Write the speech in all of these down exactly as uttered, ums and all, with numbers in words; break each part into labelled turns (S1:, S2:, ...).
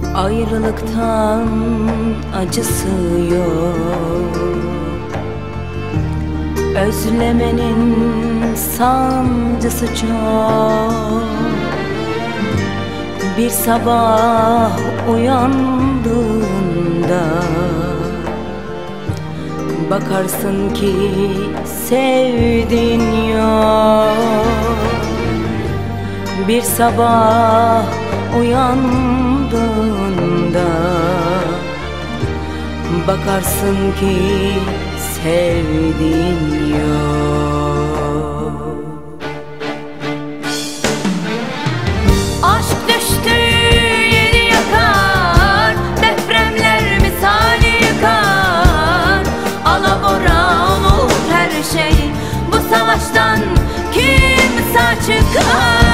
S1: Ayrılıktan acısı yok, özlemenin sancısı çok. Bir sabah uyandığında bakarsın ki sevdiğin yok. Bir sabah uyandığında bakarsın ki sevdiğin yok.
S2: Aşk düştüğü yeri yakar, depremler misali yıkar. Alaboran olur her şey, bu savaştan kim sağ çıkar?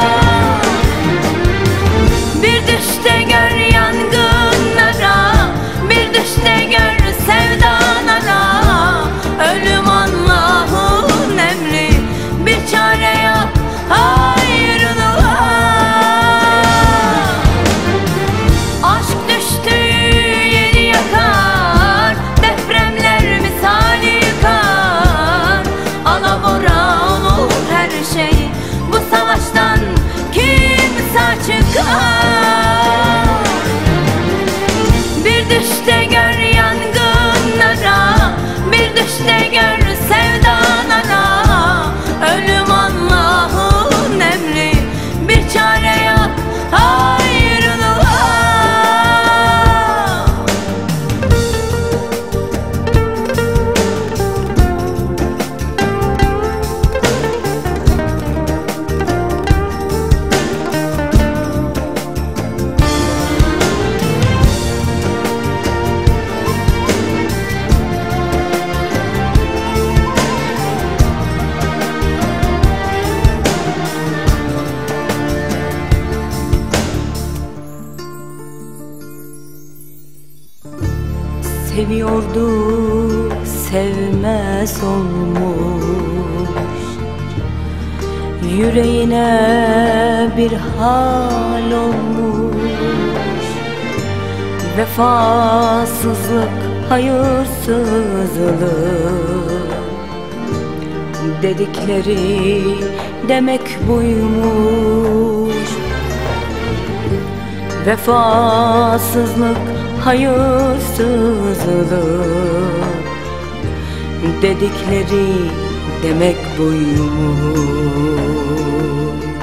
S2: Bir düşte gör yangınlara, bir düşte gör sevdalara. Ölüm Allah'ın emri, bir çare yok ayrılığa. Aşk düştüğü yeri yakar, depremler misali yıkar. Alaboran olur her şey, bu savaştan kim sağ çıkar? Bir düşte gör yangınlara, bir düşte gör sevdalara. Ölüm Allah'ın emri, bir çare yok ayrılığa.
S1: Seviyordu, sevmez olmuş. Yüreğine bir hal olmuş. Vefasızlık, hayırsızlık dedikleri demek buymuş. Vefasızlık, hayırsızlık dedikleri demek buymuş.